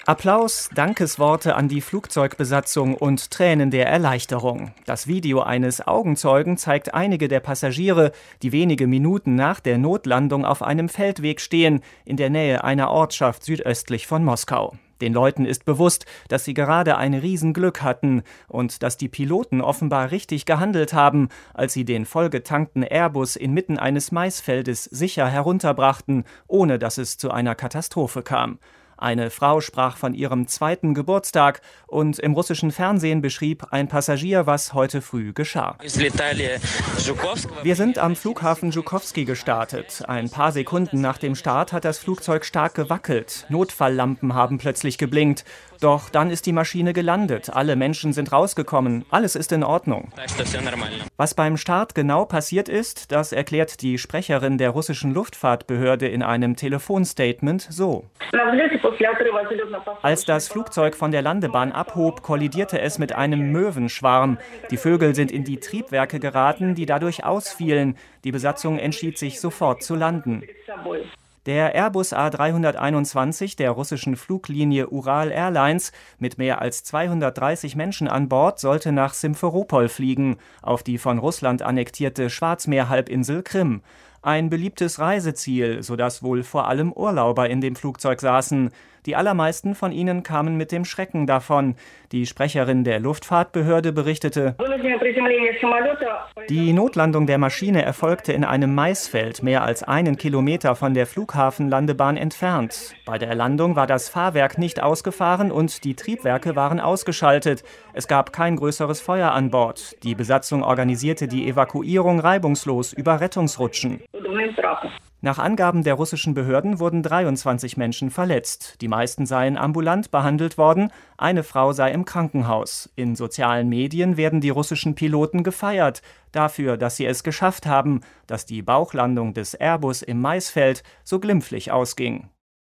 Applaus, Dankesworte an die Flugzeugbesatzung und Tränen der Erleichterung. Das Video eines Augenzeugen zeigt einige der Passagiere, die wenige Minuten nach der Notlandung auf einem Feldweg stehen, in der Nähe einer Ortschaft südöstlich von Moskau. Den Leuten ist bewusst, dass sie gerade ein Riesenglück hatten und dass die Piloten offenbar richtig gehandelt haben, als sie den vollgetankten Airbus inmitten eines Maisfeldes sicher herunterbrachten, ohne dass es zu einer Katastrophe kam. Eine Frau sprach von ihrem 2. Geburtstag und im russischen Fernsehen beschrieb ein Passagier, was heute früh geschah. Wir sind am Flughafen Zhukovsky gestartet. Ein paar Sekunden nach dem Start hat das Flugzeug stark gewackelt. Notfalllampen haben plötzlich geblinkt. Doch dann ist die Maschine gelandet. Alle Menschen sind rausgekommen. Alles ist in Ordnung. Was beim Start genau passiert ist, das erklärt die Sprecherin der russischen Luftfahrtbehörde in einem Telefonstatement so. Als das Flugzeug von der Landebahn abhob, kollidierte es mit einem Möwenschwarm. Die Vögel sind in die Triebwerke geraten, die dadurch ausfielen. Die Besatzung entschied sich sofort zu landen. Der Airbus A321 der russischen Fluglinie Ural Airlines mit mehr als 230 Menschen an Bord sollte nach Simferopol fliegen, auf die von Russland annektierte Schwarzmeerhalbinsel Krim. Ein beliebtes Reiseziel, sodass wohl vor allem Urlauber in dem Flugzeug saßen. Die allermeisten von ihnen kamen mit dem Schrecken davon. Die Sprecherin der Luftfahrtbehörde berichtete: Die Notlandung der Maschine erfolgte in einem Maisfeld, mehr als 1 Kilometer von der Flughafenlandebahn entfernt. Bei der Landung war das Fahrwerk nicht ausgefahren und die Triebwerke waren ausgeschaltet. Es gab kein größeres Feuer an Bord. Die Besatzung organisierte die Evakuierung reibungslos über Rettungsrutschen. Nach Angaben der russischen Behörden wurden 23 Menschen verletzt. Die meisten seien ambulant behandelt worden, eine Frau sei im Krankenhaus. In sozialen Medien werden die russischen Piloten gefeiert, dafür, dass sie es geschafft haben, dass die Bauchlandung des Airbus im Maisfeld so glimpflich ausging.